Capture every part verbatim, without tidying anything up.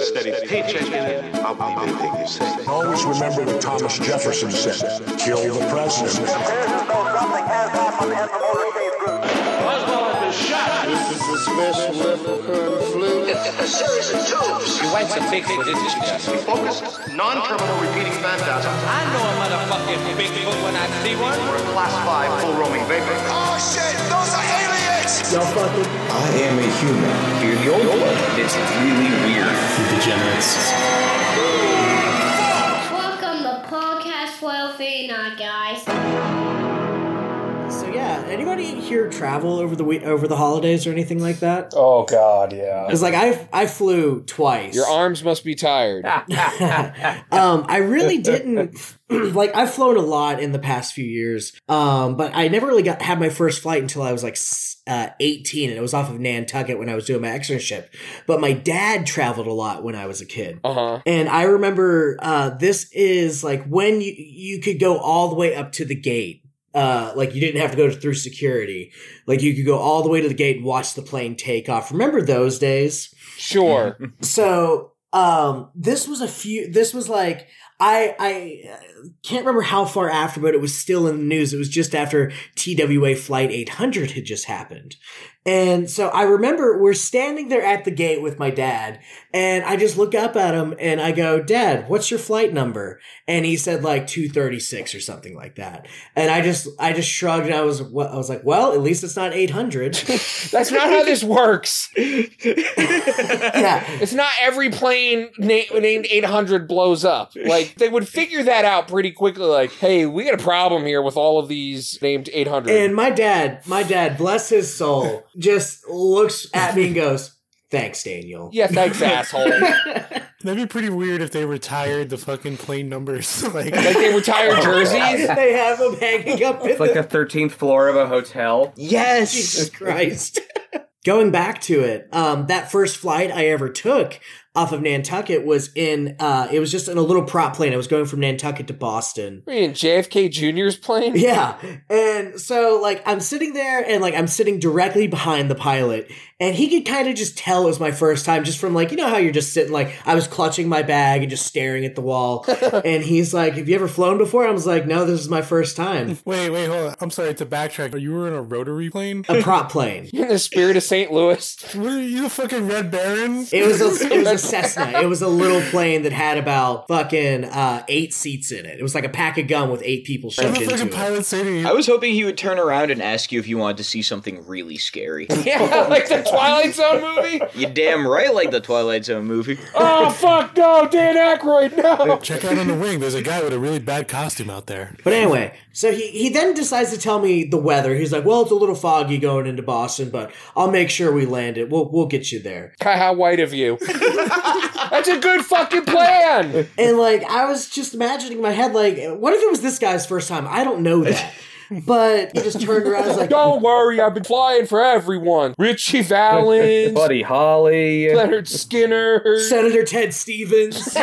a steady paycheck in it, I'll believe anything you say. Always remember what Thomas Jefferson said. Kill the president. Something has happened in the motorcade group. Oswald has been shot. This is a special leprechaun flu. It's a series of tubes. You went to Bigfoot, didn't you? Focused, non-terminal repeating phantasm. I know a motherfucking Bigfoot when I see one. Or a class five full roaming vapor. Oh shit, those are aliens! Y'all fucking. I am a human. Hear the old one. It's really weird. Degenerates. Welcome to Podcast twelve eighty-nine, guys. So yeah, anybody here travel over the week, over the holidays or anything like that? Oh God, yeah. Because like I I flew twice. Your arms must be tired. um, I really didn't. Like, I've flown a lot in the past few years, um, but I never really got had my first flight until I was like uh, eighteen, and it was off of Nantucket when I was doing my externship. But my dad traveled a lot when I was a kid. Uh-huh. And I remember uh, this is like when you, you could go all the way up to the gate. Uh, like you didn't have to go through security. Like you could go all the way to the gate and watch the plane take off. Remember those days? Sure. So, um, this was a few, this was like, I, I can't remember how far after, but it was still in the news. It was just after T W A Flight eight hundred had just happened. And so I remember we're standing there at the gate with my dad, and I just look up at him and I go, "Dad, what's your flight number?" And he said like two thirty-six or something like that. And I just, I just shrugged and I was, I was like, well, at least it's not eight hundred. That's not how this works. Yeah. It's not every plane na- named eight hundred blows up. Like, they would figure that out pretty quickly. Like, hey, we got a problem here with all of these named eight hundred. And my dad, my dad, bless his soul, just looks at me and goes, "Thanks, Daniel." Yeah, thanks, asshole. That'd be pretty weird if they retired the fucking plane numbers. like, Like they retired jerseys? They have them hanging up in It's like the... the thirteenth floor of a hotel. Yes! Jesus Christ. Going back to it, um, that first flight I ever took off of Nantucket was in, uh, it was just in a little prop plane. I was going from Nantucket to Boston. What are you in J F K Junior's plane? Yeah. And so, like, I'm sitting there and, like, I'm sitting directly behind the pilot. And he could kind of just tell it was my first time just from, like, you know how you're just sitting, like, I was clutching my bag and just staring at the wall. And he's like, "Have you ever flown before?" I was like, "No, this is my first time." wait, wait, hold on. I'm sorry to backtrack. You were in a rotary plane? A prop plane. You're in the Spirit of Saint Louis. What are you, the fucking Red Baron? It was a, it was a Cessna. It was a little plane that had about fucking uh, eight seats in it. It was like a pack of gum with eight people shoved What the into fucking it. pilot say to you? I was hoping he would turn around and ask you if you wanted to see something really scary. Yeah, like the Twilight Zone movie. You damn right like the Twilight Zone movie. Oh, fuck, no, Dan Aykroyd, no. Check out on the wing. There's a guy with a really bad costume out there. But anyway, so he, he then decides to tell me the weather. He's like, "Well, it's a little foggy going into Boston, but I'll make sure we land it. We'll we'll get you there." How white of you. That's a good fucking plan. And like, I was just imagining in my head, like, what if it was this guy's first time? I don't know that. But he just turned around and was like, "Don't worry, I've been flying for everyone. Richie Valens, Buddy Holly, Leonard Skinner, Senator Ted Stevens."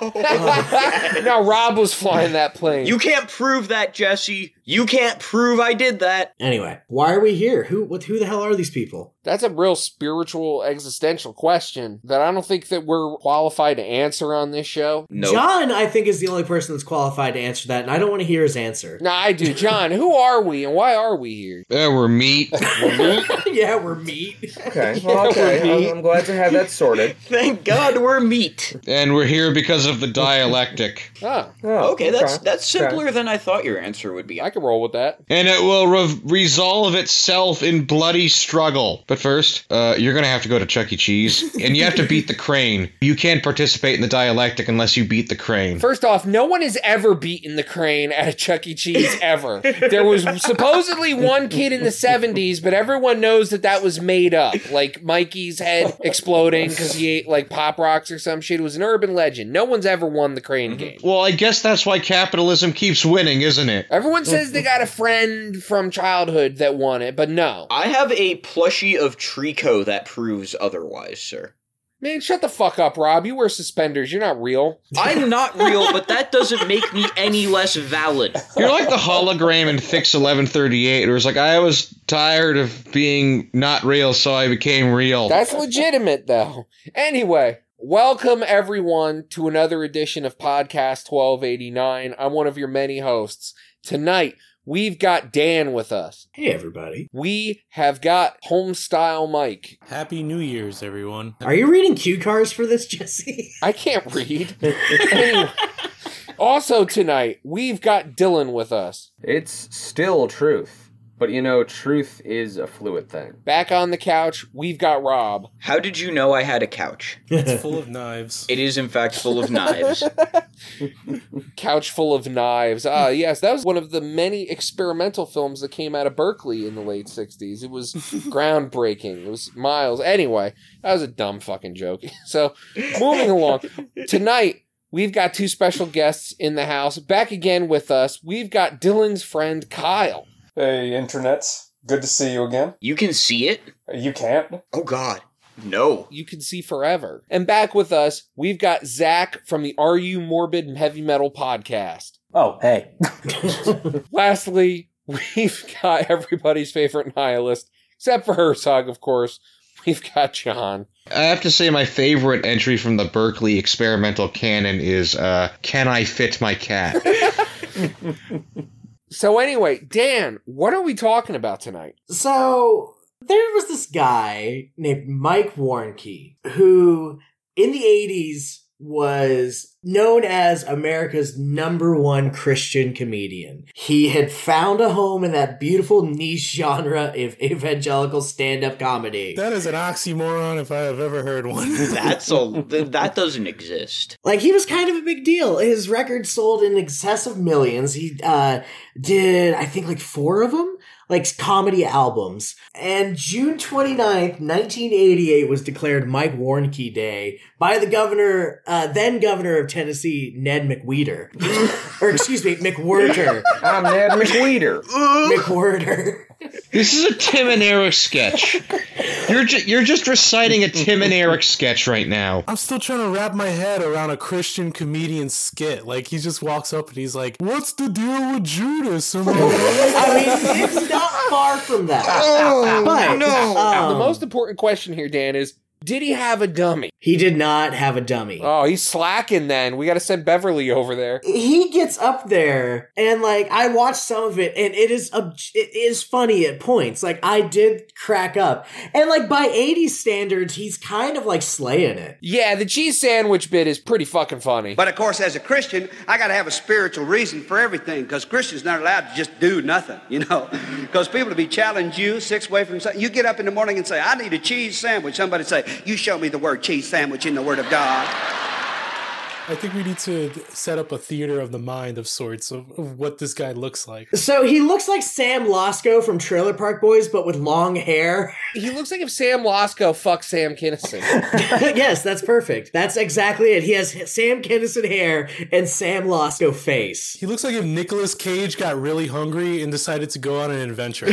Now Rob was flying that plane. You can't prove that, Jesse. You can't prove I did that. Anyway, why are we here? Who what, who the hell are these people? That's a real spiritual, existential question that I don't think that we're qualified to answer on this show. No. John, I think, is the only person that's qualified to answer that, and I don't want to hear his answer. No, I do. John, who are we and why are we here? Yeah, we're meat. We're meat? Yeah, we're meat. Okay, well, okay. I'm, I'm glad to have that sorted. Thank God we're meat. And we're here because of the dialectic. Oh, Oh, okay, that's that's simpler than I thought your answer would be. I can roll with that. And it will re- resolve itself in bloody struggle. But first, uh, you're gonna have to go to Chuck E. Cheese, and you have to beat the crane. You can't participate in the dialectic unless you beat the crane. First off, no one has ever beaten the crane at a Chuck E. Cheese ever. There was supposedly one kid in the seventies, but everyone knows that that was made up. Like Mikey's head exploding because he ate like Pop Rocks or some shit. It was an urban legend. No one's ever won the crane game. Well, I guess that's why capitalism keeps winning, isn't it? Everyone says they got a friend from childhood that won it, but no. I have a plushie of Trico that proves otherwise, sir. Man, shut the fuck up, Rob. You wear suspenders. You're not real. I'm not real, but that doesn't make me any less valid. You're like the hologram in Fix eleven thirty-eight. It was like, I was tired of being not real, so I became real. That's legitimate, though. Anyway, Welcome, everyone, to another edition of Podcast twelve eighty-nine. I'm one of your many hosts. Tonight, we've got Dan with us. Hey, everybody. We have got Homestyle Mike. Happy New Year's, everyone. Are you reading cue cards for this, Jesse? I can't read. Anyway, also tonight, we've got Dylan with us. It's still truth. But, you know, truth is a fluid thing. Back on the couch, we've got Rob. How did you know I had a couch? It's full of knives. It is, in fact, full of knives. Couch full of knives. Ah, yes, that was one of the many experimental films that came out of Berkeley in the late sixties. It was groundbreaking. It was Miles. Anyway, that was a dumb fucking joke. So, moving along. Tonight, we've got two special guests in the house. Back again with us, we've got Dylan's friend, Kyle. Hey, internets. Good to see you again. You can see it? You can't? Oh, God. No. You can see forever. And back with us, we've got Zach from the Are You Morbid and Heavy Metal podcast. Oh, hey. Lastly, we've got everybody's favorite nihilist, except for Herzog, of course. We've got John. I have to say my favorite entry from the Berkeley experimental canon is, uh, Can I Fit My Cat? So anyway, Dan, what are we talking about tonight? So, there was this guy named Mike Warnke, who, in the eighties, was known as America's number one Christian comedian. He had found a home in that beautiful niche genre of evangelical stand-up comedy. That is an oxymoron if I have ever heard one. That's a, that doesn't exist. Like, he was kind of a big deal. His records sold in excess of millions. He uh, did, I think, like four of them? Like, comedy albums. And June twenty-ninth, nineteen eighty-eight was declared Mike Warnke Day by the governor, uh, then governor of Tennessee, Ned McWheater. Or, excuse me, McWhirter. I'm Ned McWheater. McWhirter. This is a Tim and Eric sketch. You're ju- you're just reciting a Tim and Eric sketch right now. I'm still trying to wrap my head around a Christian comedian skit. Like, he just walks up and he's like, "What's the deal with Judas?" I mean, it's not far from that. Oh, but, no. um, The most important question here, Dan, is did he have a dummy? He did not have a dummy. Oh, he's slacking then. We got to send Beverly over there. He gets up there, and, like, I watched some of it, and it is ob- it is funny at points. Like, I did crack up. And, like, by eighties standards, he's kind of, like, slaying it. Yeah, the cheese sandwich bit is pretty fucking funny. But, of course, as a Christian, I got to have a spiritual reason for everything, because Christians not allowed to just do nothing, you know? Because people to be challenged you six away from something. You get up in the morning and say, "I need a cheese sandwich." Somebody say, "You show me the word cheese sandwich in the Word of God." I think we need to set up a theater of the mind of sorts of, of what this guy looks like. So he looks like Sam Losco from Trailer Park Boys, but with long hair. He looks like if Sam Losco fucked Sam Kinison. Yes, that's perfect. That's exactly it. He has Sam Kinison hair and Sam Losco face. He looks like if Nicolas Cage got really hungry and decided to go on an adventure.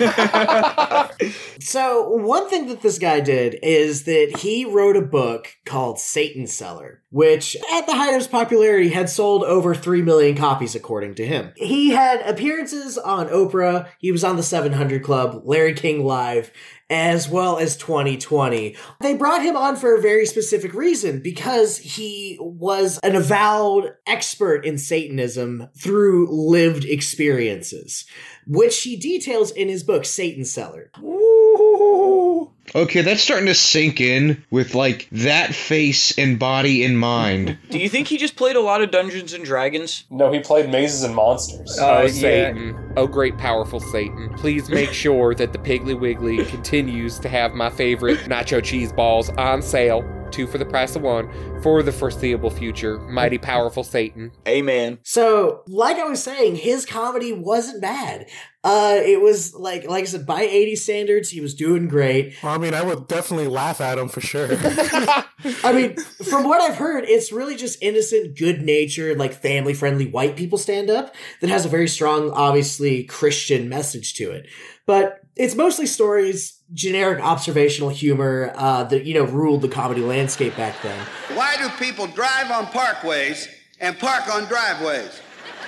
So one thing that this guy did is that he wrote a book called Satan Seller, which at the height of his popularity had sold over three million copies, according to him. He had appearances on Oprah, he was on the seven hundred Club, Larry King Live, as well as twenty twenty. They brought him on for a very specific reason, because he was an avowed expert in Satanism through lived experiences, which he details in his book, Satan Seller. Okay, that's starting to sink in with, like, that face and body in mind. Do you think he just played a lot of Dungeons and Dragons? No, he played Mazes and Monsters. Oh, uh, Satan. Yeah. Oh, great, powerful Satan. Please make sure that the Piggly Wiggly continues to have my favorite nacho cheese balls on sale. Two for the price of one for the foreseeable future. Mighty powerful Satan. Amen. So, like I was saying, his comedy wasn't bad. Uh, it was like, like I said, by eighties standards, he was doing great. Well, I mean, I would definitely laugh at him for sure. I mean, from what I've heard, it's really just innocent, good-natured, like family-friendly white people stand-up that has a very strong, obviously, Christian message to it. But it's mostly stories, generic observational humor uh, that, you know, ruled the comedy landscape back then. Why do people drive on parkways and park on driveways?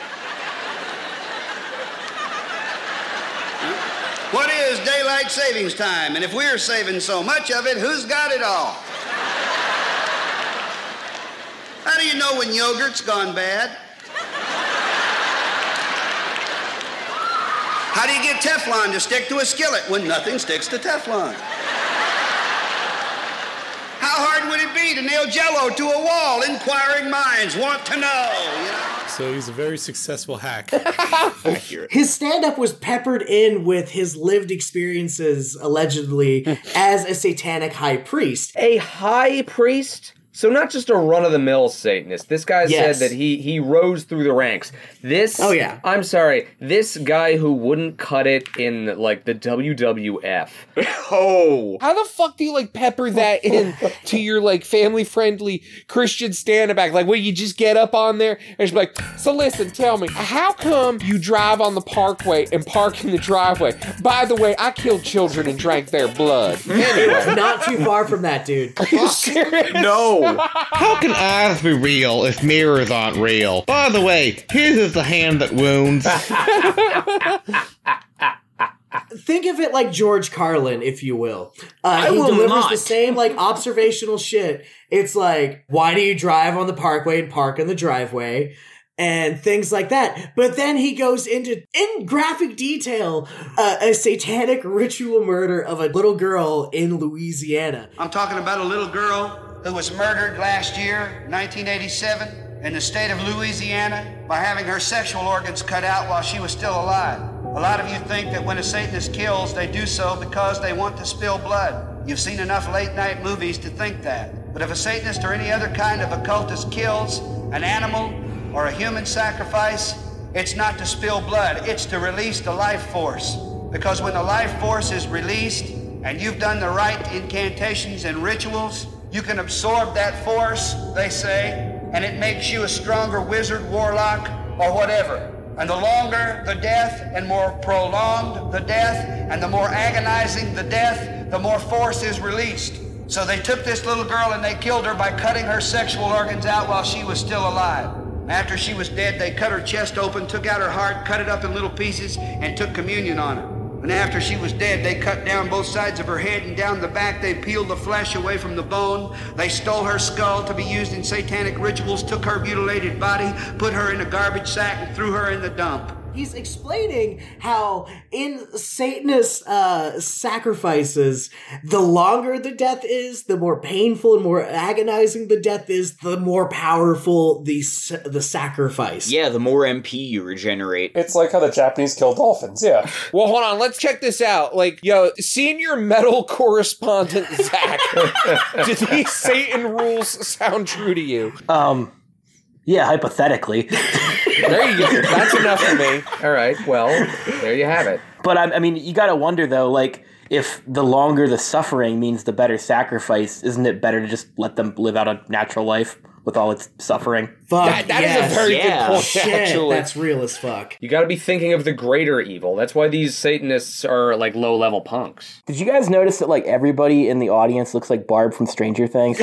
What is daylight savings time? And if we're saving so much of it, who's got it all? How do you know when yogurt's gone bad? How do you get Teflon to stick to a skillet when nothing sticks to Teflon? How hard would it be to nail Jell-O to a wall? Inquiring minds want to know, you know? So he's a very successful hack. His stand-up was peppered in with his lived experiences, allegedly, as a satanic high priest. A high priest? So not just a run-of-the-mill Satanist. This guy Yes. said that he he rose through the ranks. This, Oh, yeah. I'm sorry, this guy who wouldn't cut it in, like, the W W F. Oh. How the fuck do you like pepper that in to your like family friendly Christian stand back? Like, where you just get up on there and just be like, so listen, tell me, how come you drive on the parkway and park in the driveway? By the way, I killed children and drank their blood. Anyway. Not too far from that, dude. Are you serious? No. How can eyes be real if mirrors aren't real? By the way, his is the hand that wounds. Think of it like George Carlin, if you will. Uh, I he will delivers not. the same like observational shit. It's like, why do you drive on the parkway and park in the driveway? And things like that. But then he goes into, in graphic detail, uh, a satanic ritual murder of a little girl in Louisiana. I'm talking about a little girl who was murdered last year, nineteen eighty-seven, in the state of Louisiana by having her sexual organs cut out while she was still alive. A lot of you think that when a Satanist kills, they do so because they want to spill blood. You've seen enough late-night movies to think that. But if a Satanist or any other kind of occultist kills an animal or a human sacrifice, it's not to spill blood, it's to release the life force. Because when the life force is released and you've done the right incantations and rituals, you can absorb that force, they say, and it makes you a stronger wizard, warlock, or whatever. And the longer the death and more prolonged the death and the more agonizing the death, the more force is released. So they took this little girl and they killed her by cutting her sexual organs out while she was still alive. After she was dead, they cut her chest open, took out her heart, cut it up in little pieces, and took communion on her. And after she was dead, they cut down both sides of her head, and down the back they peeled the flesh away from the bone. They stole her skull to be used in satanic rituals, took her mutilated body, put her in a garbage sack, and threw her in the dump. He's explaining how in Satanist uh, sacrifices, the longer the death is, the more painful and more agonizing the death is, the more powerful the the sacrifice. Yeah, the more M P you regenerate. It's like how the Japanese kill dolphins, yeah. Well, hold on. Let's check this out. Like, yo, senior metal correspondent Zach, do these Satan rules sound true to you? Um, yeah, hypothetically. There you go. That's enough for me. All right, well, there you have it. But, I, I mean, you gotta wonder, though, like, if the longer the suffering means the better sacrifice, isn't it better to just let them live out a natural life with all its suffering? Fuck, That, that yes. is a very Yeah. good point, Shit, actually. that's real as fuck. You gotta be thinking of the greater evil. That's why these Satanists are, like, low-level punks. Did you guys notice that, like, everybody in the audience looks like Barb from Stranger Things?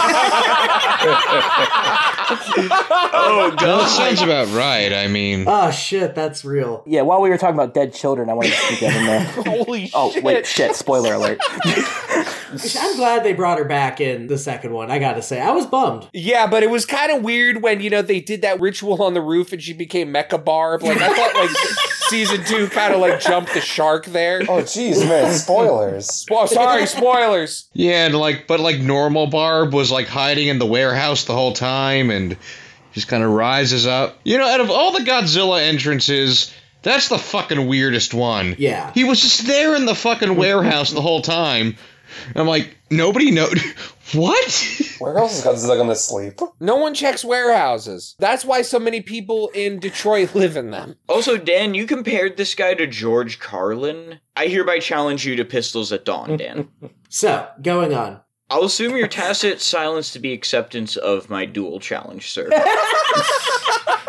Oh, Well, God. that sounds about right. I mean, Oh shit, that's real. Yeah, while we were talking about dead children, I wanted to sneak that in there. Holy Oh, shit. wait, shit, spoiler alert. I'm glad they brought her back in the second one, I gotta say. I was bummed. Yeah, but it was kind of weird when, you know, they did that ritual on the roof and she became Mecha Barb. Like, I thought, like, season two kind of, like, jumped the shark there. Oh, jeez, man, spoilers. Well, sorry, spoilers. yeah, and like, but like normal Barb was like hiding in the warehouse the whole time and just kind of rises up. You know, out of all the Godzilla entrances, that's the fucking weirdest one. Yeah. He was just there in the fucking warehouse the whole time. I'm like, nobody know what? Where else is Godzilla gonna sleep? No one checks warehouses. That's why so many people in Detroit live in them. Also, Dan, you compared this guy to George Carlin. I hereby challenge you to Pistols at Dawn, Dan. So, going on. I'll assume your tacit silence to be acceptance of my dual challenge, sir.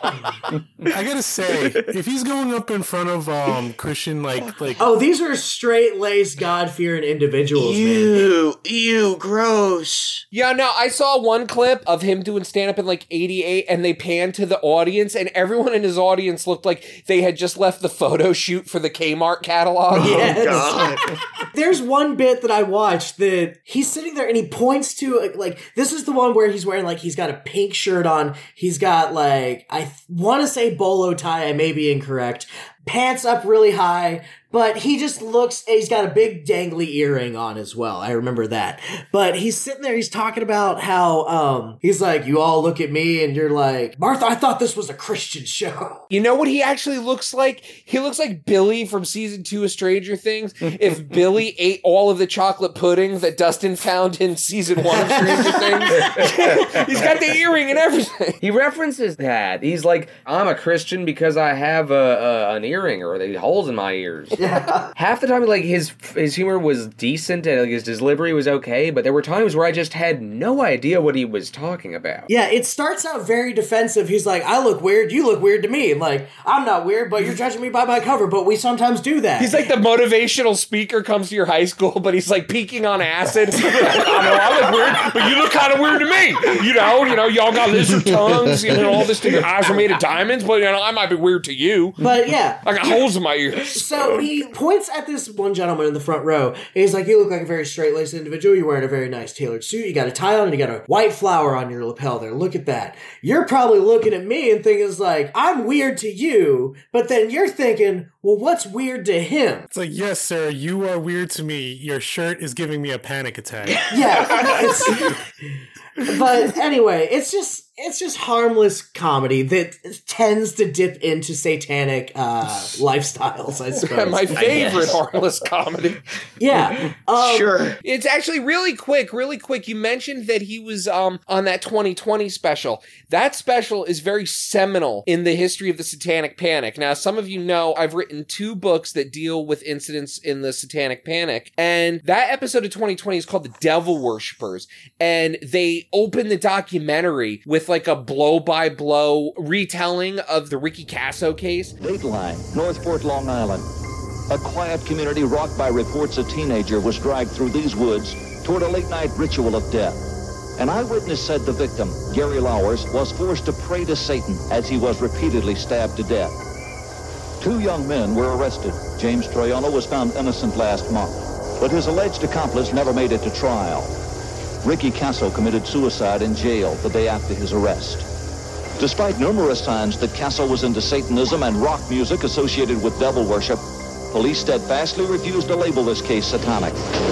I gotta say, if he's going up in front of um Christian, like like oh, these are straight laced God fearing individuals, ew, man. Ew, gross. Yeah, no, I saw one clip of him doing stand up in like eighty-eight, and they panned to the audience, and everyone in his audience looked like they had just left the photo shoot for the Kmart catalog. Yes. Oh, God. There's one bit that I watched that he's sitting there and he points to, like, this is the one where he's wearing, like, he's got a pink shirt on. He's got, like, I th- want to say bolo tie. I may be incorrect. Pants up really high, but he just looks, he's got a big dangly earring on as well. I remember that. But he's sitting there, he's talking about how, um, he's like, you all look at me and you're like, Martha, I thought this was a Christian show. You know what he actually looks like? He looks like Billy from season two of Stranger Things. If Billy ate all of the chocolate pudding that Dustin found in season one of Stranger Things. He's got the earring and everything. He references that. He's like, I'm a Christian because I have a, a an earring or the holes in my ears. Yeah. Half the time, like, his his humor was decent and like, his delivery was okay, but there were times where I just had no idea what he was talking about. Yeah, it starts out very defensive. He's like, I look weird, you look weird to me. Like, I'm not weird, but you're judging me by my cover, but we sometimes do that. He's like the motivational speaker comes to your high school, but he's like peeking on acid. I know I look weird, but you look kind of weird to me. You know, you know, y'all got lizard tongues, you know, all this thing. Your eyes are made of diamonds, but you know, I might be weird to you. But yeah. I got holes in my ears. So he points at this one gentleman in the front row. And he's like, you look like a very straight-laced individual. You're wearing a very nice tailored suit. You got a tie on and you got a white flower on your lapel there. Look at that. You're probably looking at me and thinking, like, I'm weird to you. But then you're thinking, well, what's weird to him? It's like, yes, sir, you are weird to me. Your shirt is giving me a panic attack. Yeah. But anyway, it's just it's just harmless comedy that tends to dip into satanic uh, lifestyles, I suppose. My favorite harmless comedy. Yeah. Um, sure. It's actually really quick, really quick. You mentioned that he was um, on that twenty twenty special. That special is very seminal in the history of the Satanic Panic. Now, some of you know I've written two books that deal with incidents in the Satanic Panic, and that episode of twenty twenty is called The Devil Worshippers, and they open the documentary with like a blow-by-blow retelling of the Ricky Casso case. Dateline, Northport, Long Island. A quiet community rocked by reports a teenager was dragged through these woods toward a late-night ritual of death. An eyewitness said the victim, Gary Lowers, was forced to pray to Satan as he was repeatedly stabbed to death. Two young men were arrested. James Troiano was found innocent last month, but his alleged accomplice never made it to trial. Ricky Casso committed suicide in jail the day after his arrest. Despite numerous signs that Casso was into Satanism and rock music associated with devil worship, police steadfastly refused to label this case satanic.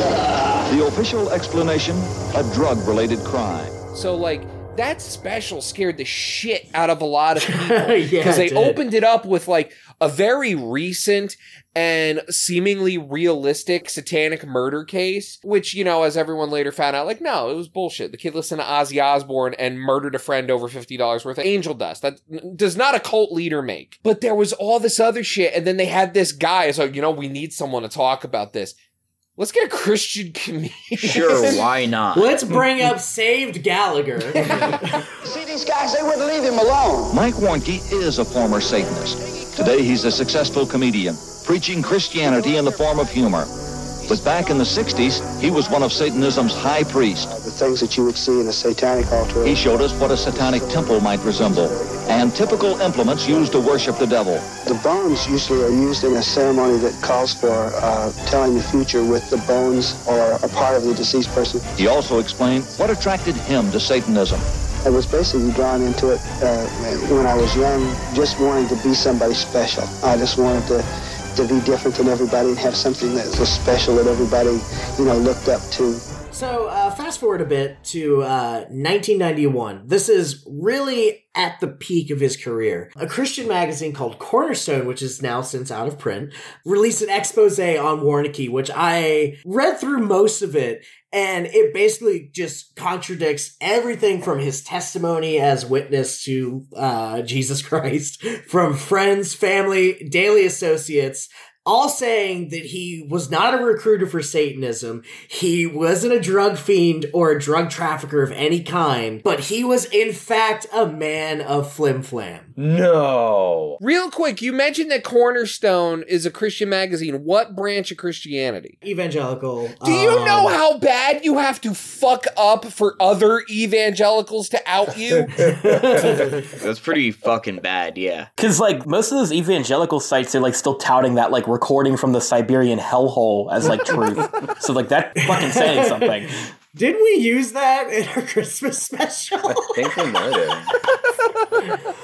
The official explanation, a drug-related crime. So, like, that special scared the shit out of a lot of people. Because Yeah, they it did. opened it up with, like, a very recent and seemingly realistic satanic murder case, which, you know, as everyone later found out, like, no, it was bullshit. The kid listened to Ozzy Osbourne and murdered a friend over fifty dollars worth of angel dust. That does not a cult leader make. But there was all this other shit, and then they had this guy, so, you know, we need someone to talk about this. Let's get a Christian comedian. Sure, why not? Let's bring up Saved Gallagher. See these guys, they wouldn't leave him alone. Mike Warnke is a former Satanist. Today he's a successful comedian, preaching Christianity in the form of humor. But back in the sixties, he was one of Satanism's high priests. The things that you would see in a satanic altar. He showed us what a satanic temple might resemble, and typical implements used to worship the devil. The bones usually are used in a ceremony that calls for uh, telling the future with the bones or a part of the deceased person. He also explained what attracted him to Satanism. I was basically drawn into it uh, when I was young, just wanting to be somebody special. I just wanted to to be different than everybody and have something that was special that everybody, you know, looked up to. So, uh, fast forward a bit to uh, nineteen ninety-one. This is really at the peak of his career. A Christian magazine called Cornerstone, which is now since out of print, released an expose on Warnke, which I read through most of it, and it basically just contradicts everything from his testimony as witness to uh, Jesus Christ, from friends, family, daily associates, all saying that he was not a recruiter for Satanism, he wasn't a drug fiend or a drug trafficker of any kind, but he was in fact a man of flim flam. No. Real quick, you mentioned that Cornerstone is a Christian magazine. What branch of Christianity? Evangelical. Do you um, know how bad you have to fuck up for other evangelicals to out you? That's pretty fucking bad, yeah. Because, like, most of those evangelical sites are, like, still touting that, like, recording from the Siberian hellhole as, like, truth. So, like, that fucking saying something. Didn't we use that in our Christmas special? I think we might have.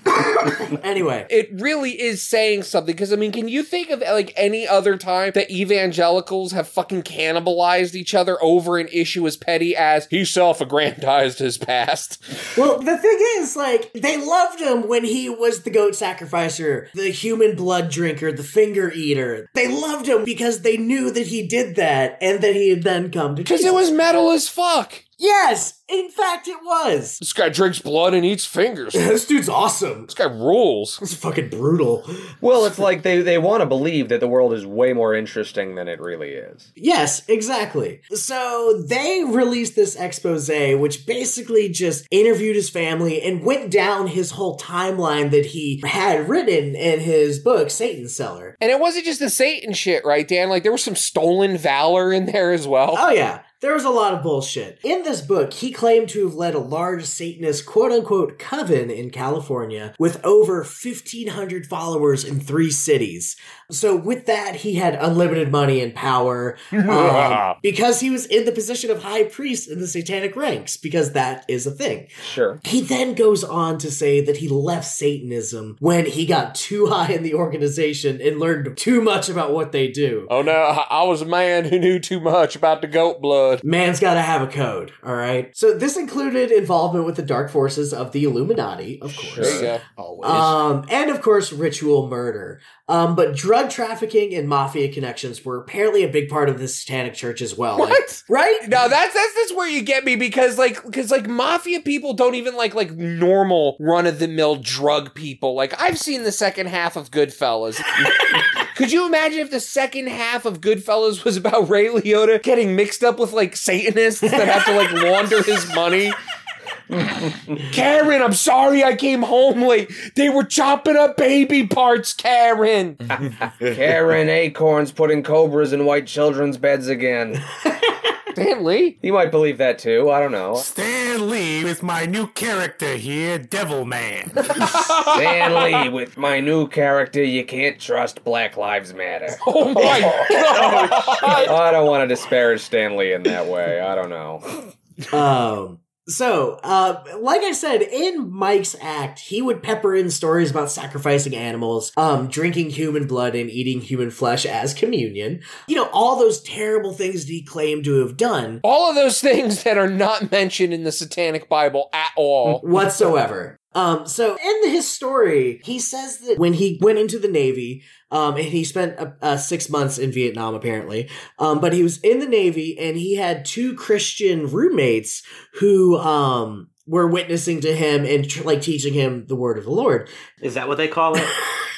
Anyway. It really is saying something, because, I mean, can you think of, like, any other time that evangelicals have fucking cannibalized each other over an issue as petty as he self-aggrandized his past? Well, the thing is, like, they loved him when he was the goat sacrificer, the human blood drinker, the finger eater. They loved him because they knew that he did that and that he had then come to Because it was metal as fuck. Yes, in fact it was. This guy drinks blood and eats fingers. This dude's awesome. This guy rules. It's fucking brutal. Well, it's like they, they want to believe that the world is way more interesting than it really is. Yes, exactly. So they released this expose, which basically just interviewed his family and went down his whole timeline that he had written in his book, Satan Seller. And it wasn't just the Satan shit, right, Dan? Like, there was some stolen valor in there as well. Oh, yeah. There was a lot of bullshit. In this book, he claimed to have led a large Satanist quote-unquote coven in California with over fifteen hundred followers in three cities. So with that, he had unlimited money and power um, because he was in the position of high priest in the satanic ranks, because that is a thing. Sure. He then goes on to say that he left Satanism when he got too high in the organization and learned too much about what they do. Oh no, I was a man who knew too much about the goat blood. Man's gotta have a code, all right? So this included involvement with the dark forces of the Illuminati, of course. There you go. Always. Um, and of course, ritual murder. Um, but drug trafficking and mafia connections were apparently a big part of the Satanic Church as well. What? Like, right? No, that's that's that's where you get me, because like because like mafia people don't even like like normal run of the mill drug people. Like, I've seen the second half of Goodfellas. Could you imagine if the second half of Goodfellas was about Ray Liotta getting mixed up with like Satanists that have to like launder his money? Karen, I'm sorry I came home late. They were chopping up baby parts, Karen. Karen Acorns putting cobras in white children's beds again. Stan Lee? You might believe that too, I don't know. Stan Lee with my new character here, Devil Man. Stan Lee with my new character, you can't trust Black Lives Matter. Oh my god! I don't want to disparage Stan Lee in that way, I don't know. Um... So, uh, like I said, in Mike's act, he would pepper in stories about sacrificing animals, um, drinking human blood, and eating human flesh as communion. You know, all those terrible things that he claimed to have done. All of those things that are not mentioned in the Satanic Bible at all. Whatsoever. Um, so in his story, he says that when he went into the Navy, um, and he spent uh, uh, six months in Vietnam, apparently, um, but he was in the Navy and he had two Christian roommates who, um, were witnessing to him and tr- like teaching him the word of the Lord. Is that what they call it?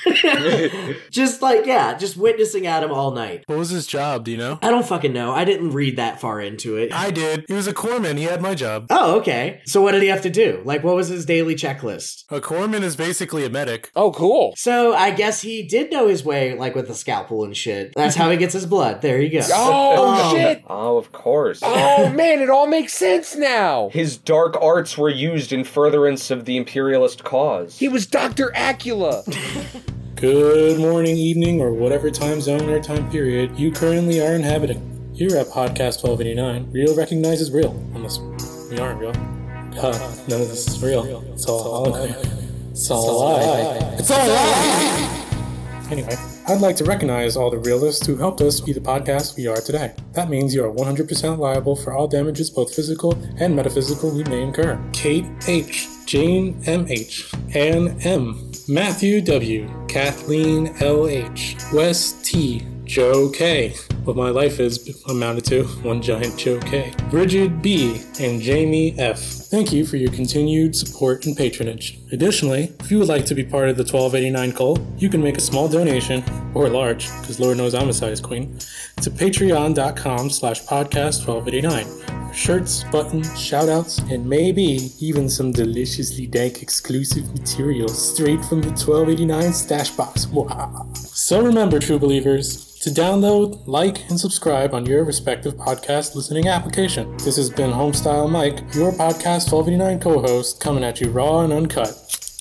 Just like, yeah, just witnessing at him all night. What was his job, do you know? I don't fucking know. I didn't read that far into it. I did. He was a corpsman. He had my job. Oh, okay. So what did he have to do? Like, what was his daily checklist? A corpsman is basically a medic. Oh, cool. So I guess he did know his way, like with the scalpel and shit. That's how he gets his blood. There you go. Oh, um, shit. Oh, of course. Oh, man, it all makes sense now. His dark arts were used in furtherance of the imperialist cause. He was Doctor Acula. Good morning, evening, or whatever time zone or time period you currently are inhabiting. Here at Podcast twelve eighty-nine, real recognizes real. Unless we aren't real. God, none of this is real. It's all hologram. It's all a lie. It's all a lie! Anyway, I'd like to recognize all the realists who helped us be the podcast we are today. That means you are one hundred percent liable for all damages, both physical and metaphysical, we may incur. Kate H., Jane M H., Ann M., Matthew W., Kathleen L H., Wes T., Joe K., what my life is amounted to one giant Joe K. Bridget B. and Jamie F. Thank you for your continued support and patronage. Additionally, if you would like to be part of the twelve eighty-nine cult, you can make a small donation, or large, because Lord knows I'm a size queen, to patreon.com slash podcast 1289. Shirts, buttons, shoutouts, and maybe even some deliciously dank exclusive material straight from the twelve eighty-nine stash box. Wow. So remember, true believers, to download, like, and subscribe on your respective podcast listening application. This has been Homestyle Mike, your podcast twelve eighty-nine co-host, coming at you raw and uncut.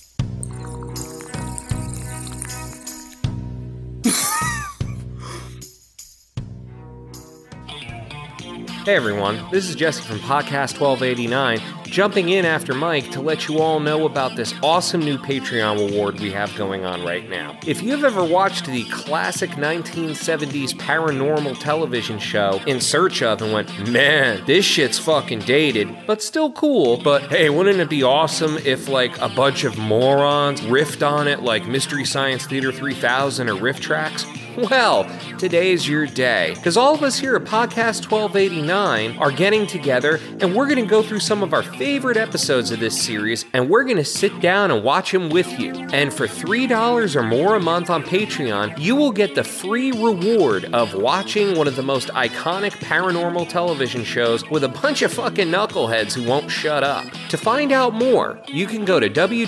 Hey everyone, this is Jesse from Podcast twelve eighty-nine, jumping in after Mike to let you all know about this awesome new Patreon award we have going on right now. If you've ever watched the classic nineteen seventies paranormal television show In Search Of and went, man, this shit's fucking dated, but still cool, but hey, wouldn't it be awesome if like a bunch of morons riffed on it like Mystery Science Theater three thousand or Riff Tracks? Well, today's your day, because all of us here at Podcast twelve eighty-nine are getting together and we're going to go through some of our favorite episodes of this series and we're going to sit down and watch them with you. And for three dollars or more a month on Patreon, you will get the free reward of watching one of the most iconic paranormal television shows with a bunch of fucking knuckleheads who won't shut up. To find out more, you can go to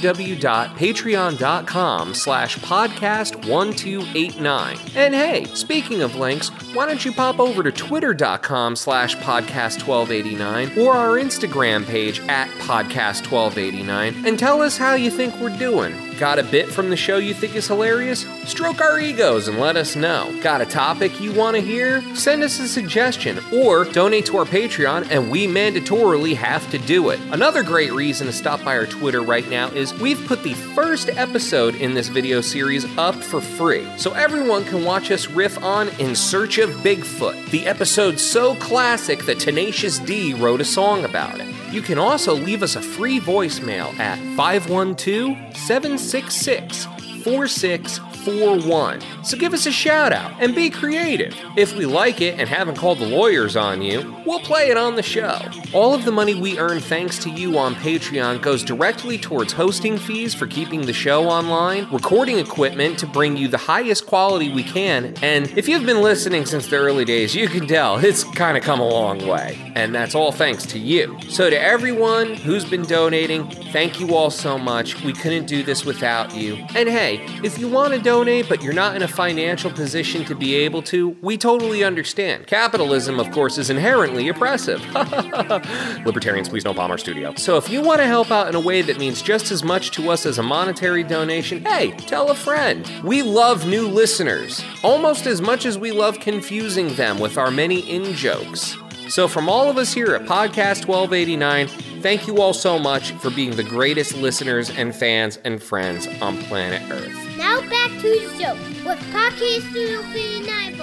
www.patreon.com slash podcast one two eight nine. And hey, speaking of links, why don't you pop over to twitter.com slash podcast 1289 or our Instagram page at podcast twelve eighty-nine and tell us how you think we're doing. Got a bit from the show you think is hilarious? Stroke our egos and let us know. Got a topic you want to hear? Send us a suggestion or donate to our Patreon and we mandatorily have to do it. Another great reason to stop by our Twitter right now is we've put the first episode in this video series up for free, so everyone can watch us riff on In Search of Bigfoot, the episode so classic that Tenacious D wrote a song about it. You can also leave us a free voicemail at five one two, seven six six, four six four one. So give us a shout out and be creative. If we like it and haven't called the lawyers on you, we'll play it on the show. All of the money we earn thanks to you on Patreon goes directly towards hosting fees for keeping the show online, recording equipment to bring you the highest quality we can, and if you've been listening since the early days, you can tell it's kind of come a long way. And that's all thanks to you. So to everyone who's been donating, thank you all so much. We couldn't do this without you. And hey, if you want to donate but you're not in a financial position to be able to, we totally understand. Capitalism, of course, is inherently oppressive. Libertarians, please don't bomb our studio. So if you want to help out in a way that means just as much to us as a monetary donation, hey, tell a friend. We love new listeners, almost as much as we love confusing them with our many in-jokes. So from all of us here at Podcast twelve eighty-nine, thank you all so much for being the greatest listeners and fans and friends on planet Earth. Now back to the show with Podcast twelve eighty-nine.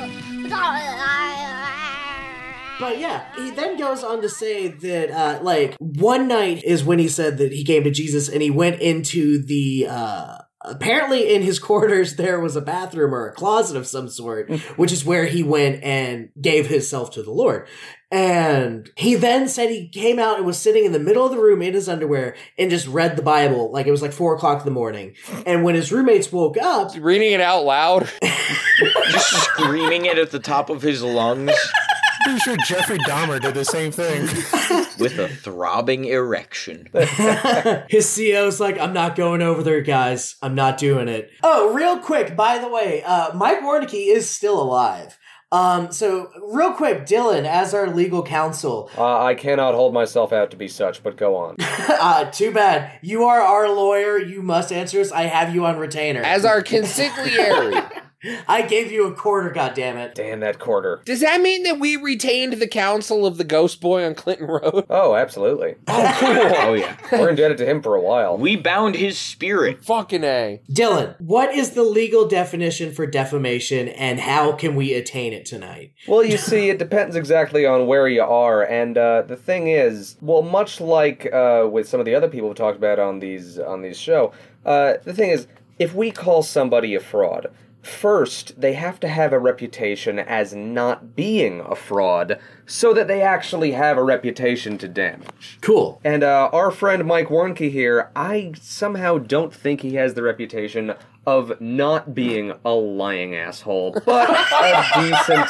But yeah, he then goes on to say that, uh, like, one night is when he said that he came to Jesus and he went into the, uh, apparently in his quarters there was a bathroom or a closet of some sort, which is where he went and gave himself to the Lord. And he then said he came out and was sitting in the middle of the room in his underwear and just read the Bible. Like it was like four o'clock in the morning. And when his roommates woke up... Reading it out loud? Just screaming it at the top of his lungs. I'm sure Jeffrey Dahmer did the same thing. With a throbbing erection. His C E O's like, I'm not going over there, guys. I'm not doing it. Oh, real quick, by the way, uh, Mike Warnicki is still alive. Um, so, real quick, Dylan, as our legal counsel. Uh, I cannot hold myself out to be such, but go on. uh, too bad. You are our lawyer. You must answer us. I have you on retainer. As our consigliere. I gave you a quarter, goddammit. Damn that quarter. Does that mean that we retained the counsel of the Ghost Boy on Clinton Road? Oh, absolutely. Oh, cool. Oh, yeah. We're indebted to him for a while. We bound his spirit. Fucking A. Dylan, what is the legal definition for defamation and how can we attain it tonight? Well, you see, it depends exactly on where you are, and uh, the thing is, well, much like uh, with some of the other people we've talked about on these on these show, uh, the thing is, if we call somebody a fraud, First, they have to have a reputation as not being a fraud so that they actually have a reputation to damage. Cool. And uh, our friend Mike Warnke here, I somehow don't think he has the reputation of not being a lying asshole, but a decent...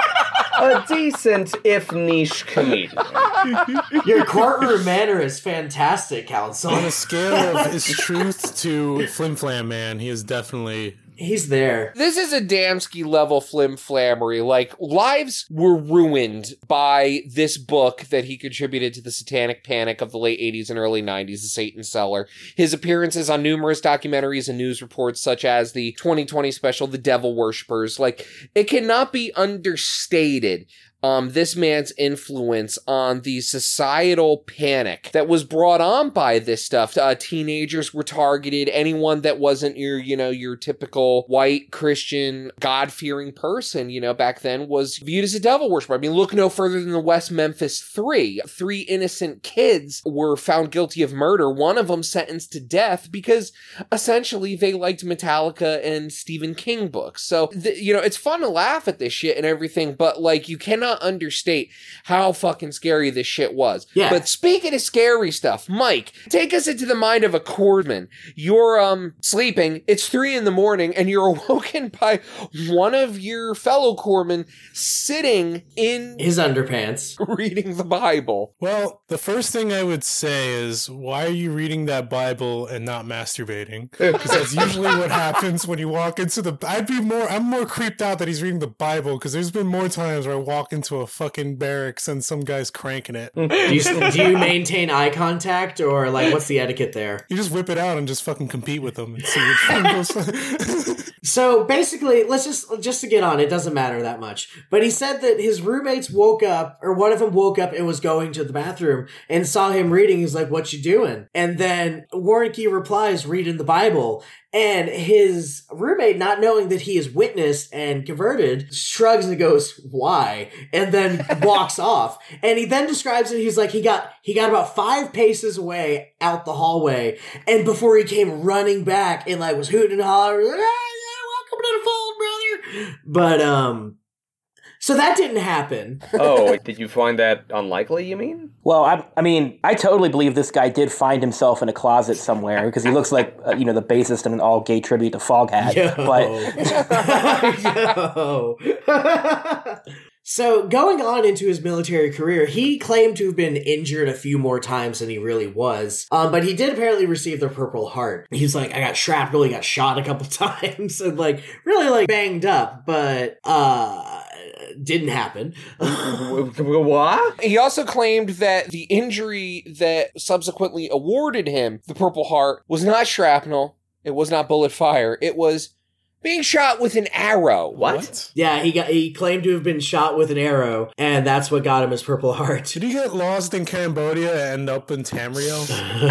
A decent, if niche, comedian. Your courtroom manner is fantastic, Counsel. On a scale of his truth to Flim Flam Man, he is definitely... He's there. This is a Damsky level flim-flammery. Like, lives were ruined by this book that he contributed to the Satanic Panic of the late eighties and early nineties, The Satan Cellar. His appearances on numerous documentaries and news reports, such as the twenty twenty special, The Devil Worshippers. Like, it cannot be understated. Um, this man's influence on the societal panic that was brought on by this stuff. Uh, teenagers were targeted. Anyone that wasn't your, you know, your typical white Christian, God-fearing person, you know, back then was viewed as a devil worshiper. I mean, look no further than the West Memphis Three. Three innocent kids were found guilty of murder. One of them sentenced to death because essentially they liked Metallica and Stephen King books. So, th- you know, it's fun to laugh at this shit and everything, but like, you cannot understate how fucking scary this shit was. Yeah. But speaking of scary stuff, Mike, take us into the mind of a corpsman. You're um sleeping, it's three in the morning, and you're awoken by one of your fellow corpsmen sitting in his underpants reading the Bible. Well, the first thing I would say is, why are you reading that Bible and not masturbating? Because that's usually what happens when you walk into the... I'd be more... I'm more creeped out that he's reading the Bible, because there's been more times where I walk into a fucking barracks and some guy's cranking it. Do you, do you maintain eye contact, or like what's the etiquette there? You just whip it out and just fucking compete with them and see which one goes. So basically, let's just just to get on, it doesn't matter that much. But he said that his roommates woke up, or one of them woke up and was going to the bathroom and saw him reading. He's like, "What you doing?" And then Warnke replies, "Reading the Bible." And his roommate, not knowing that he is witnessed and converted, shrugs and goes, "Why?" And then walks off. And he then describes it. He's like, he got he got about five paces away out the hallway, and before he came running back and like was hooting and hollering, "Ah, yeah, welcome to the fold, brother." But um, so that didn't happen. Oh, did you find that unlikely, you mean? Well, I, I mean, I totally believe this guy did find himself in a closet somewhere, because he looks like, uh, you know, the bassist in an all-gay tribute to Foghat. Yo. But... Yo. So, going on into his military career, he claimed to have been injured a few more times than he really was. Um, but he did apparently receive the Purple Heart. He's like, I got shrapnel, he got shot a couple times, and like, really like banged up, but, uh, didn't happen. What? He also claimed that the injury that subsequently awarded him the Purple Heart was not shrapnel, it was not bullet fire, it was being shot with an arrow. What? what? Yeah, he got he claimed to have been shot with an arrow, and that's what got him his Purple Heart. Did he get lost in Cambodia and end up in Tamriel?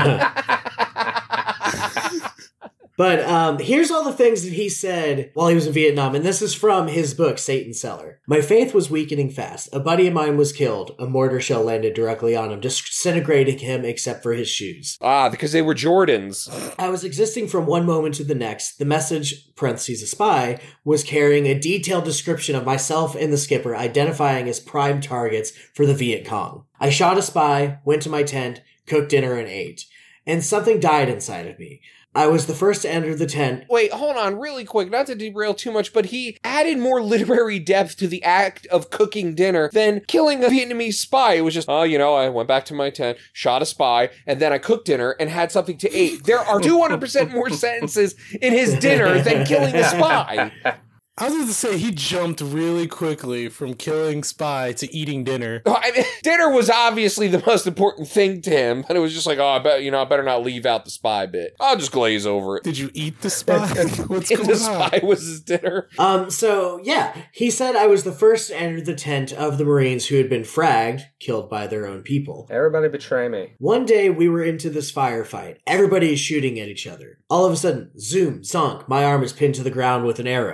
But um, here's all the things that he said while he was in Vietnam, and this is from his book, Satan Cellar. My faith was weakening fast. A buddy of mine was killed. A mortar shell landed directly on him, disintegrating him except for his shoes. Ah, because they were Jordans. I was existing from one moment to the next. The message, parentheses a spy, was carrying a detailed description of myself and the skipper, identifying as prime targets for the Viet Cong. I shot a spy, went to my tent, cooked dinner, and ate. And something died inside of me. I was the first to enter the tent. Wait, hold on really quick, not to derail too much, but he added more literary depth to the act of cooking dinner than killing a Vietnamese spy. It was just, oh, you know, I went back to my tent, shot a spy, and then I cooked dinner and had something to eat. There are two hundred percent more sentences in his dinner than killing a spy. I was going to say, he jumped really quickly from killing spy to eating dinner. I mean, dinner was obviously the most important thing to him, but it was just like, oh, I bet, you know, I better not leave out the spy bit. I'll just glaze over it. Did you eat the spy? What's and going the on? spy was his dinner. Um, so, yeah, he said I was the first to enter the tent of the Marines who had been fragged, killed by their own people. Everybody betray me. One day, we were into this firefight. Everybody is shooting at each other. All of a sudden, zoom, zonk, my arm is pinned to the ground with an arrow. I look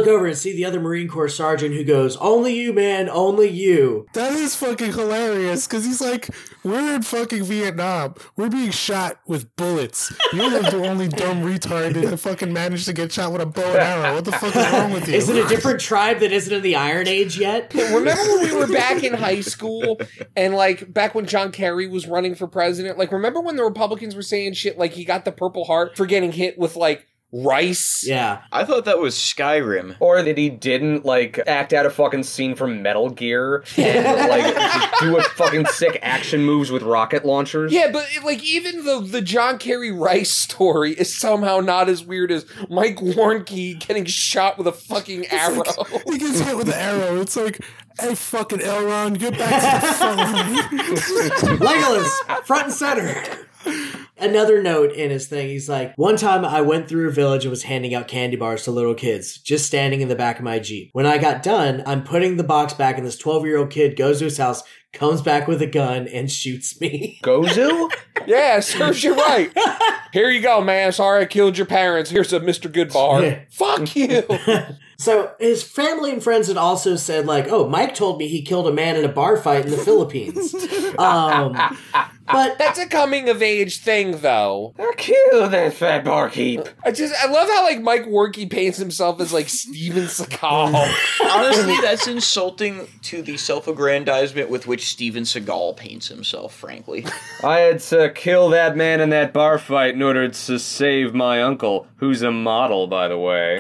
look over and see the other Marine Corps sergeant who goes, "Only you, man, only you." That is fucking hilarious, because he's like, we're in fucking Vietnam. We're being shot with bullets. You're the only dumb retard that fucking managed to get shot with a bow and arrow. What the fuck is wrong with you? Is it a different tribe that isn't in the Iron Age yet? Remember when we were back in high school and like back when John Kerry was running for president? Like, remember when the Republicans were saying shit like he got the Purple Heart for getting hit with like rice? Yeah. I thought that was Skyrim. Or that he didn't, like, act out a fucking scene from Metal Gear and, like, just do a fucking sick action moves with rocket launchers. Yeah, but, like, even the, the John Kerry rice story is somehow not as weird as Mike Warnke getting shot with a fucking arrow. Like, he gets hit with an arrow. It's like, hey, fucking Elrond, get back to the phone. Legolas, front and center. Another note in his thing, he's like, one time I went through a village and was handing out candy bars to little kids, just standing in the back of my Jeep. When I got done, I'm putting the box back and this twelve-year-old kid goes to his house, comes back with a gun, and shoots me. Gozu? Yeah, serves you right. Here you go, man. Sorry I killed your parents. Here's a Mister Goodbar. Yeah. Fuck you. So his family and friends had also said, like, oh, Mike told me he killed a man in a bar fight in the Philippines. Um, but that's a coming of age thing, though. Kill that fat barkeep. I just, I love how like Mike Warnke paints himself as like Steven Seagal. Honestly, that's insulting to the self-aggrandizement with which Steven Seagal paints himself, frankly. I had to kill that man in that bar fight in order to save my uncle, who's a model, by the way.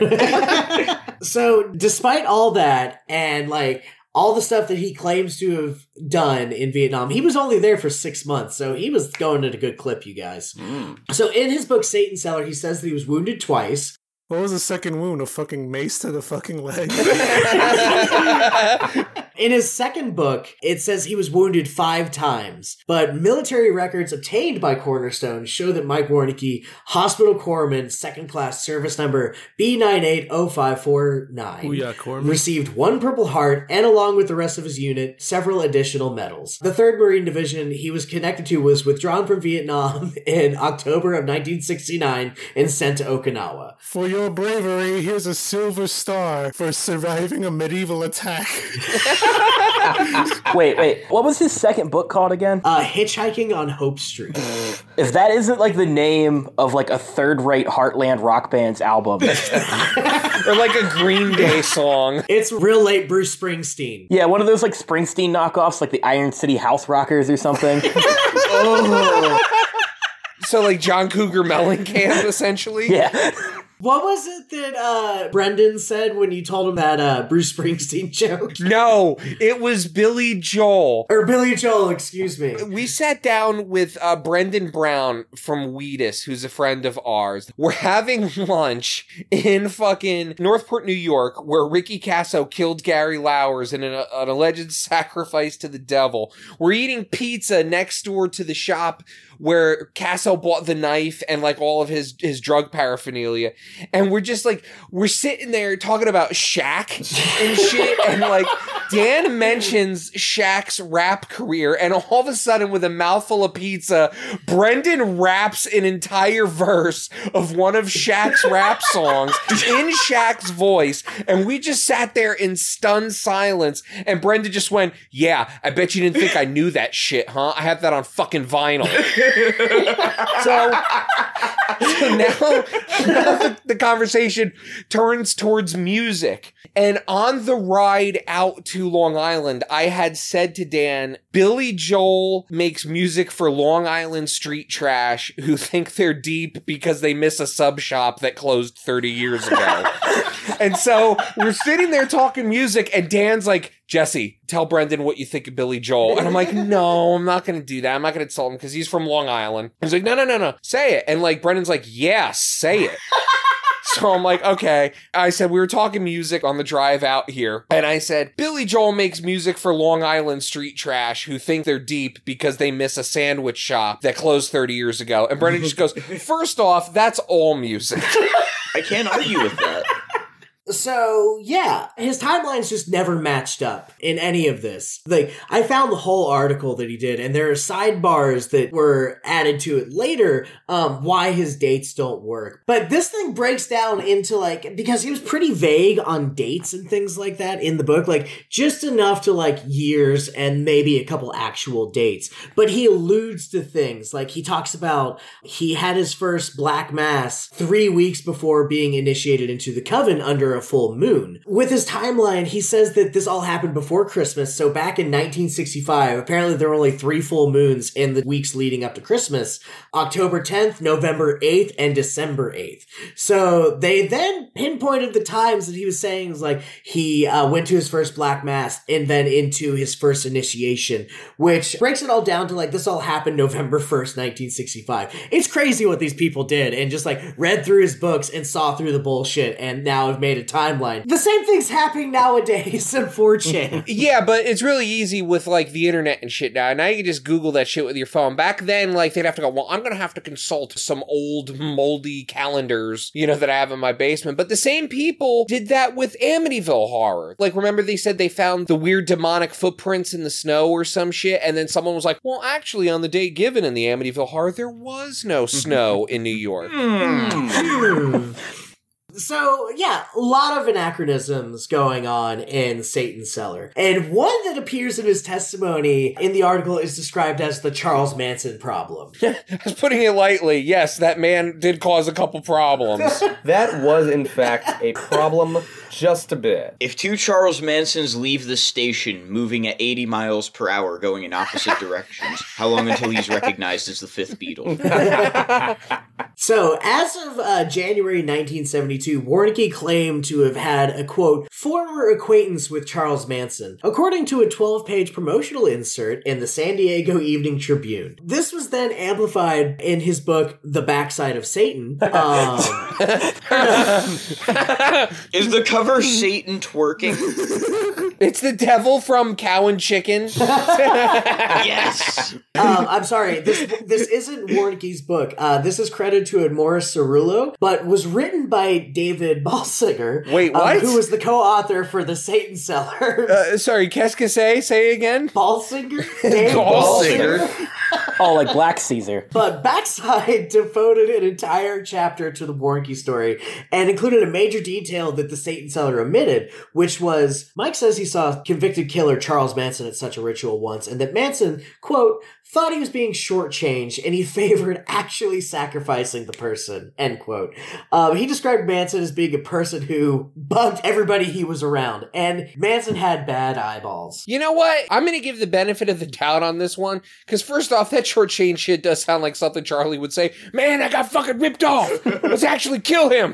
So, despite all that, and like all the stuff that he claims to have done in Vietnam, he was only there for six months, so he was going at a good clip, you guys. Mm. So, in his book Satan Seller, he says that he was wounded twice. What was the second wound? A fucking mace to the fucking leg? In his second book, it says he was wounded five times, but military records obtained by Cornerstone show that Mike Warnke, Hospital Corpsman, second class service number B nine eight zero five four nine, Booyah, Corpsman. received one Purple Heart and, along with the rest of his unit, several additional medals. The third Marine Division he was connected to was withdrawn from Vietnam in October of nineteen sixty-nine and sent to Okinawa. For your bravery, here's a silver star for surviving a medieval attack. wait, wait. What was his second book called again? Uh, Hitchhiking on Hope Street. If that isn't like the name of like a third-rate Heartland rock band's album. Or like a Green Day song. It's real late Bruce Springsteen. Yeah, one of those like Springsteen knockoffs, like the Iron City House Rockers or something. Oh. So like John Cougar Mellencamp, essentially? Yeah. What was it that uh, Brendan said when you told him that uh, Bruce Springsteen joke? No, it was Billy Joel. Or Billy Joel, excuse me. We sat down with uh, Brendan Brown from Wheatus, who's a friend of ours. We're having lunch in fucking Northport, New York, where Ricky Casso killed Gary Lauwers in an, an alleged sacrifice to the devil. We're eating pizza next door to the shop where Casso bought the knife and like all of his, his drug paraphernalia. And we're just like, we're sitting there talking about Shaq and shit. And like, Dan mentions Shaq's rap career. And all of a sudden, with a mouthful of pizza, Brendan raps an entire verse of one of Shaq's rap songs in Shaq's voice. And we just sat there in stunned silence. And Brendan just went, yeah, I bet you didn't think I knew that shit, huh? I have that on fucking vinyl. so, so now, now the, the conversation turns towards music. And on the ride out to Long Island, I had said to Dan, Billy Joel makes music for Long Island street trash who think they're deep because they miss a sub shop that closed thirty years ago. And so we're sitting there talking music, and Dan's like, Jesse, tell Brendan what you think of Billy Joel. And I'm like, no, I'm not going to do that. I'm not going to insult him because he's from Long Island. He's like, no, no, no, no, say it. And like, Brendan's like, yeah, say it. So I'm like, okay. I said, we were talking music on the drive out here. And I said, Billy Joel makes music for Long Island street trash who think they're deep because they miss a sandwich shop that closed thirty years ago. And Brendan just goes, first off, that's all music. I can't argue with that. So, yeah, his timeline's just never matched up in any of this. Like, I found the whole article that he did, and there are sidebars that were added to it later, um, why his dates don't work. But this thing breaks down into, like, because he was pretty vague on dates and things like that in the book, like, just enough to, like, years and maybe a couple actual dates. But he alludes to things, like, he talks about he had his first Black Mass three weeks before being initiated into the Coven under a full moon. With his timeline, he says that this all happened before Christmas, so back in nineteen sixty-five, apparently there were only three full moons in the weeks leading up to Christmas, October tenth, November eighth, and December eighth. So they then pinpointed the times that he was saying, was like, he uh, went to his first Black Mass and then into his first initiation, which breaks it all down to, like, this all happened November first, nineteen sixty-five. It's crazy what these people did, and just, like, read through his books and saw through the bullshit, and now have made a timeline. The same thing's happening nowadays in four chan. Yeah, but it's really easy with, like, the internet and shit now. Now you can just Google that shit with your phone. Back then, like, they'd have to go, well, I'm gonna have to consult some old moldy calendars, you know, that I have in my basement. But the same people did that with Amityville Horror. Like, remember they said they found the weird demonic footprints in the snow or some shit, and then someone was like, well, actually, on the date given in the Amityville Horror, there was no snow in New York. Hmm. So, yeah, a lot of anachronisms going on in Satan's Cellar. And one that appears in his testimony in the article is described as the Charles Manson problem. I was putting it lightly. Yes, that man did cause a couple problems. That was, in fact, a problem just a bit. If two Charles Mansons leave the station moving at eighty miles per hour going in opposite directions, how long until he's recognized as the fifth Beatle? So, as of uh, January nineteen seventy-two, Warnke claimed to have had a, quote, former acquaintance with Charles Manson, according to a twelve-page promotional insert in the San Diego Evening Tribune. This was then amplified in his book, The Backside of Satan. Um, Is the cover Satan twerking? It's the devil from Cow and Chicken. Yes! um, I'm sorry, this this isn't Warnke's book. Uh, this is credited to Morris Cerullo, but was written by David Balsinger. Wait, what? Um, who was the co-author for The Satan Cellar. Uh, sorry, qu'est-ce que c'est? Say again? Balsinger? Dave Balsinger. Balsinger. Oh, like Black Caesar. But Backside devoted an entire chapter to the Warnke story and included a major detail that the Satan Cellar omitted, which was, Mike says he saw convicted killer Charles Manson at such a ritual once, and that Manson, quote, thought he was being shortchanged and he favored actually sacrificing the person, end quote. Um, he described Manson as being a person who bugged everybody he was around, and Manson had bad eyeballs. You know what? I'm going to give the benefit of the doubt on this one, because first off, that short chain shit does sound like something Charlie would say. Man, I got fucking ripped off. Let's actually kill him.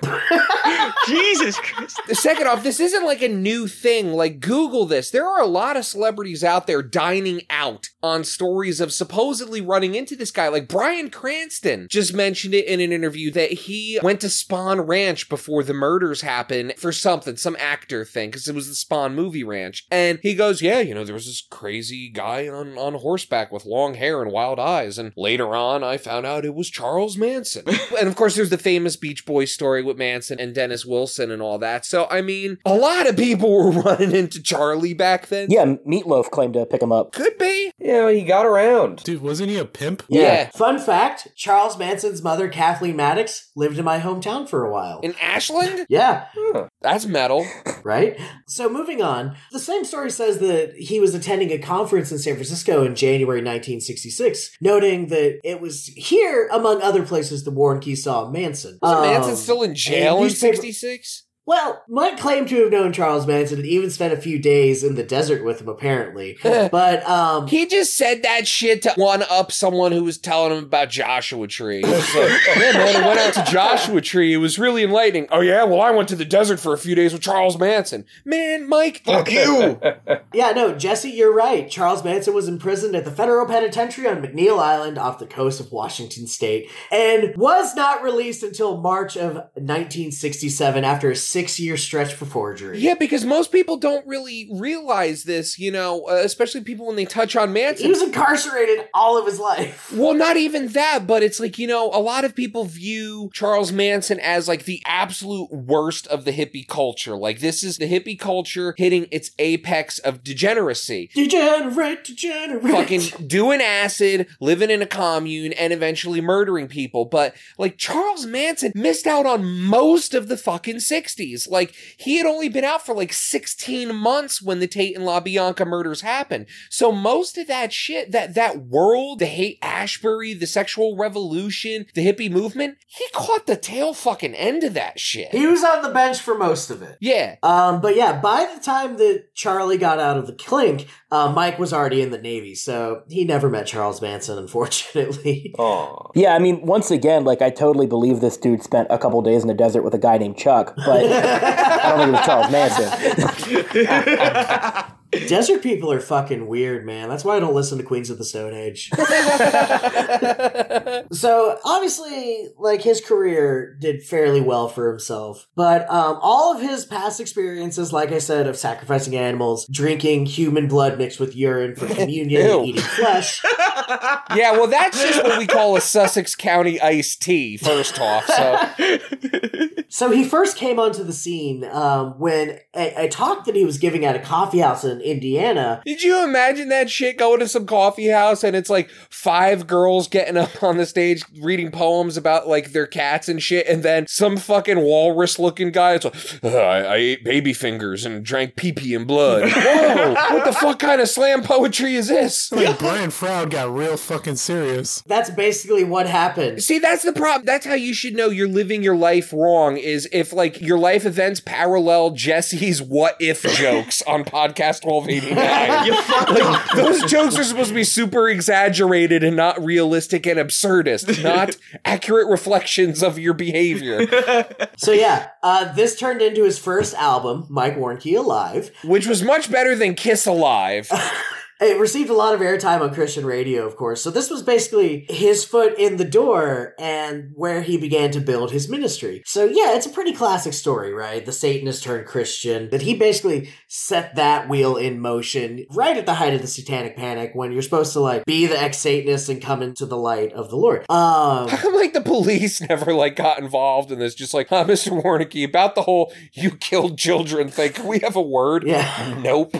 Jesus Christ. Second off, this isn't like a new thing. Like, Google this. There are a lot of celebrities out there dining out on stories of supposedly running into this guy. Like, Bryan Cranston just mentioned it in an interview that he went to Spawn Ranch before the murders happened for something, some actor thing, because it was the Spawn movie ranch. And he goes, yeah, you know, there was this crazy guy on, on horseback with long hair and wild eyes. And later on, I found out it was Charles Manson. And of course, there's the famous Beach Boys story with Manson and Dennis Wilson and all that. So, I mean, a lot of people were running into Charlie back then. Yeah, Meatloaf claimed to pick him up. Could be. Yeah, he got around. Dude, wasn't he a pimp? Yeah. Fun fact, Charles Manson's mother, Kathleen Maddox, lived in my hometown for a while. In Ashland? Yeah. Huh. That's metal. Right? So moving on, the same story says that he was attending a conference in San Francisco in January nineteen sixty-six, noting that it was here, among other places, the Warnke saw Manson. Was um, Manson still in jail in newspaper- sixty-six? Well, Mike claimed to have known Charles Manson and even spent a few days in the desert with him, apparently. But, um... he just said that shit to one-up someone who was telling him about Joshua Tree. He was like, yeah, man, I went out to Joshua Tree. It was really enlightening. Oh, yeah? Well, I went to the desert for a few days with Charles Manson. Man, Mike, fuck you! Yeah, no, Jesse, you're right. Charles Manson was imprisoned at the federal penitentiary on McNeil Island off the coast of Washington State and was not released until March of nineteen sixty-seven after a six-year stretch for forgery. Yeah, because most people don't really realize this, you know, uh, especially people when they touch on Manson. He was incarcerated all of his life. Well, not even that, but it's like, you know, a lot of people view Charles Manson as like the absolute worst of the hippie culture. Like, this is the hippie culture hitting its apex of degeneracy. Degenerate, degenerate. Fucking doing acid, living in a commune, and eventually murdering people. But, like, Charles Manson missed out on most of the fucking sixties. Like, he had only been out for like sixteen months when the Tate and LaBianca murders happened. So most of that shit, that, that world, the Haight-Ashbury, the sexual revolution, the hippie movement, he caught the tail fucking end of that shit. He was on the bench for most of it. Yeah. Um, but yeah, by the time that Charlie got out of the clink, uh, Mike was already in the Navy, so he never met Charles Manson, unfortunately. Oh. Yeah, I mean, once again, like, I totally believe this dude spent a couple days in the desert with a guy named Chuck, but I don't think it was Charles Manson. Desert people are fucking weird, man. That's why I don't listen to Queens of the Stone Age. So, obviously, like, his career did fairly well for himself. But um, all of his past experiences, like I said, of sacrificing animals, drinking human blood mixed with urine for communion, and eating flesh. Yeah, well, that's just what we call a Sussex County iced tea, first off, so... So he first came onto the scene um, when a, a talk that he was giving at a coffee house in Indiana. Did you imagine that shit going to some coffee house and it's like five girls getting up on the stage reading poems about like their cats and shit, and then some fucking walrus looking guy is like, uh, I, I ate baby fingers and drank pee-pee and blood. Whoa, what the fuck kind of slam poetry is this? Like, Brian Froud got real fucking serious. That's basically what happened. See, that's the problem. That's how you should know you're living your life wrong, is if like your life events parallel Jesse's what if jokes on podcast twelve eighty-nine. Like, those jokes are supposed to be super exaggerated and not realistic and absurdist, not accurate reflections of your behavior. So yeah, uh, this turned into his first album, Mike Warnke Alive. Which was much better than Kiss Alive. It received a lot of airtime on Christian radio, of course. So this was basically his foot in the door and where he began to build his ministry. So yeah, it's a pretty classic story, right? The Satanist turned Christian. That he basically set that wheel in motion right at the height of the Satanic Panic, when you're supposed to like be the ex-Satanist and come into the light of the Lord. Um, How come like the police never like got involved in this? Just like, huh, Mister Warnke, about the whole you killed children thing. Can we have a word? Yeah. Nope.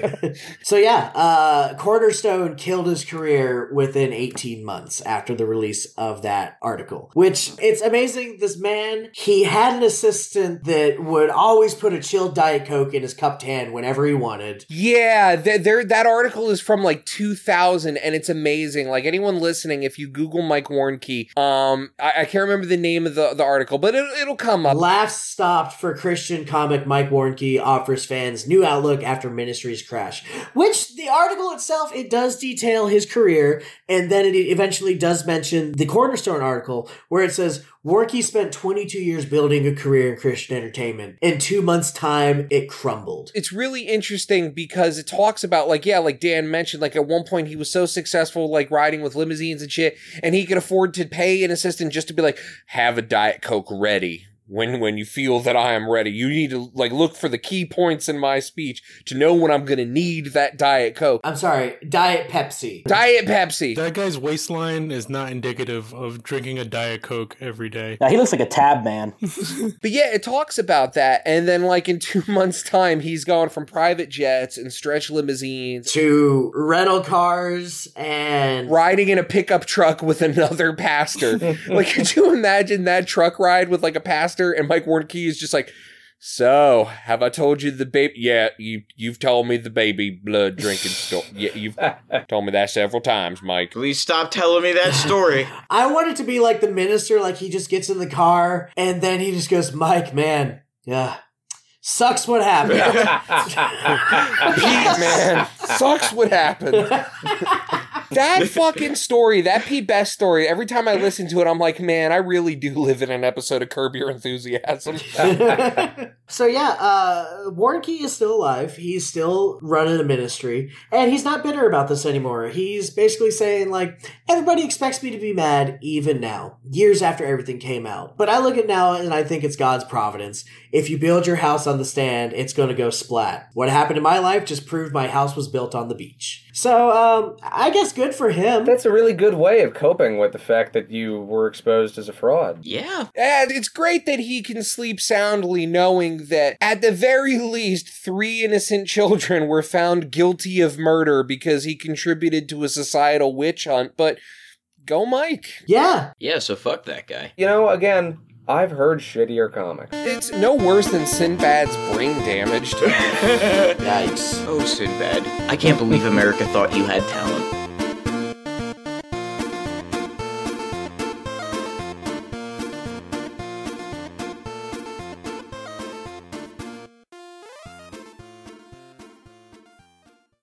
So yeah, uh, Uh, Cornerstone killed his career within eighteen months after the release of that article. Which, it's amazing, this man, he had an assistant that would always put a chilled Diet Coke in his cupped hand whenever he wanted. Yeah, th- there that article is from like two thousand, and it's amazing. Like, anyone listening, if you Google Mike Warnke, um, I, I can't remember the name of the, the article, but it, it'll come up. Laughs stopped for Christian comic Mike Warnke offers fans new outlook after Ministry's crash. Which, the article itself, it does detail his career, and then it eventually does mention the Cornerstone article where it says Warnke spent twenty-two years building a career in Christian entertainment. In two months' time, it crumbled. It's really interesting because it talks about, like, yeah, like Dan mentioned, like at one point he was so successful, like riding with limousines and shit, and he could afford to pay an assistant just to be like, have a Diet Coke ready. When when you feel that I am ready, you need to like look for the key points in my speech to know when I'm going to need that Diet Coke. I'm sorry, Diet Pepsi. Diet Pepsi. That guy's waistline is not indicative of drinking a Diet Coke every day. Now, he looks like a tab man. But yeah, it talks about that, and then like in two months' time, he's gone from private jets and stretch limousines to rental cars and riding in a pickup truck with another pastor. Like, could you imagine that truck ride with like a pastor? And Mike Warnke is just like, so, have I told you the baby? Yeah, you, you've told me the baby blood drinking story. Yeah, you've told me that several times, Mike. Please stop telling me that story. I want it to be like the minister, like he just gets in the car and then he just goes, Mike, man, yeah, sucks what happened. Pete, man, sucks what happened. That fucking story, that Pete Best story, every time I listen to it, I'm like, man, I really do live in an episode of Curb Your Enthusiasm. So yeah, uh, Warnke is still alive. He's still running a ministry, and he's not bitter about this anymore. He's basically saying, like, Everybody expects me to be mad even now, years after everything came out. But I look at now and I think it's God's providence. If you build your house on the stand, it's going to go splat. What happened in my life just proved my house was built on the beach. So, um, I guess good for him. That's a really good way of coping with the fact that you were exposed as a fraud. Yeah. And it's great that he can sleep soundly knowing that at the very least, three innocent children were found guilty of murder because he contributed to a societal witch hunt. But go Mike. Yeah. Yeah, so fuck that guy. You know, again, I've heard shittier comics. It's no worse than Sinbad's brain damage to Yikes. Oh, Sinbad. I can't believe America thought you had talent.